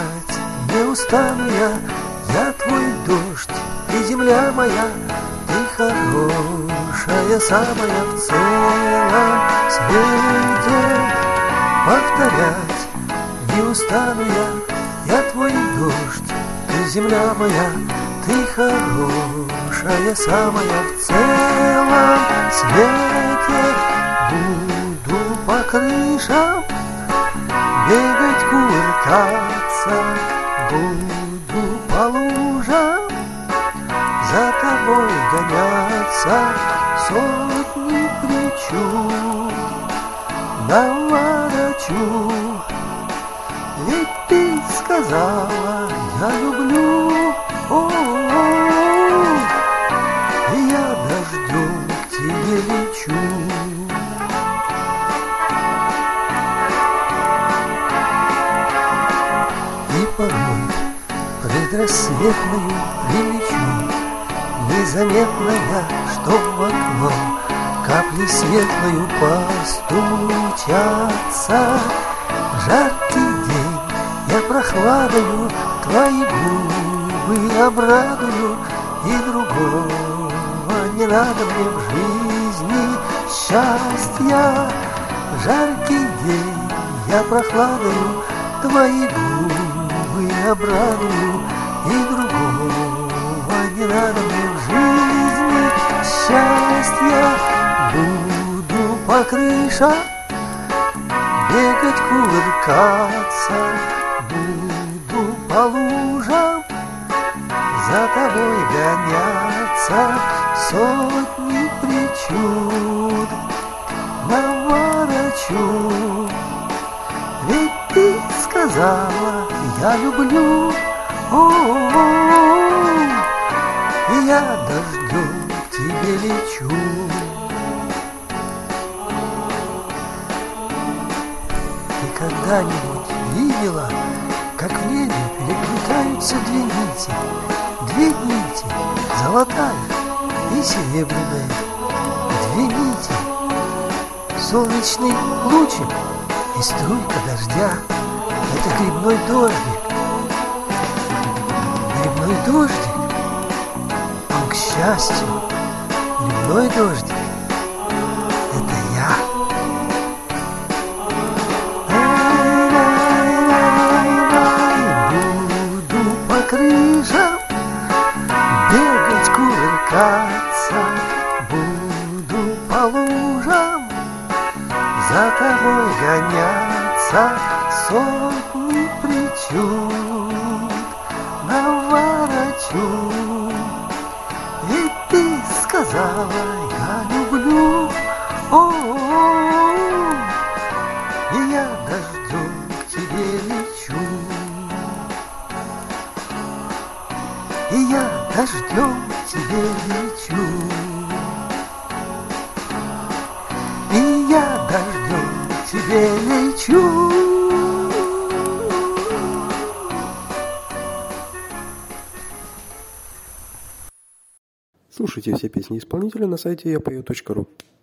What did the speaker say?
повторять не устану я твой дождь и земля моя, ты хорошая, самая в целом свете. Повторять не устану я твой дождь и земля моя, ты хорошая, самая в целом свете. Буду по крышам бегать, кувыркаться, буду по лужам за тобой гоняться, сотни плечу наворочу. Ведь ты сказала, я люблю, и я дождем к тебе лечу. И порой предрассветную прилечу, незаметно я, что в окно капли светлою постучатся. Жаркий день, я прохладою твои губы обрадую, и другого не надо мне в жизни счастья. Жаркий день, я прохладою твои губы обрадую, и другого не надо мне в жизни счастья. Буду по крышам бегать, кувыркаться, буду по лужам за тобой гоняться, сотни причуд наворочу. Ведь ты сказала, я люблю, и я дождем к тебе лечу. Ты когда-нибудь видела, как в небе переплетаются две нити, золотая и серебряная, две нити, солнечный лучик и струйка дождя? Это грибной дождик. Грибной дождик, он, к счастью, грибной дождик, это я. Буду по крышам бегать, кувыркаться, буду по лужам за тобой гоняться, сотни причуд наворочу. Ведь ты сказала, я люблю, и я дождем к тебе лечу. И я дождем к тебе лечу. И я дождем к тебе лечу. Слушайте все песни исполнителя на сайте yapою.ru.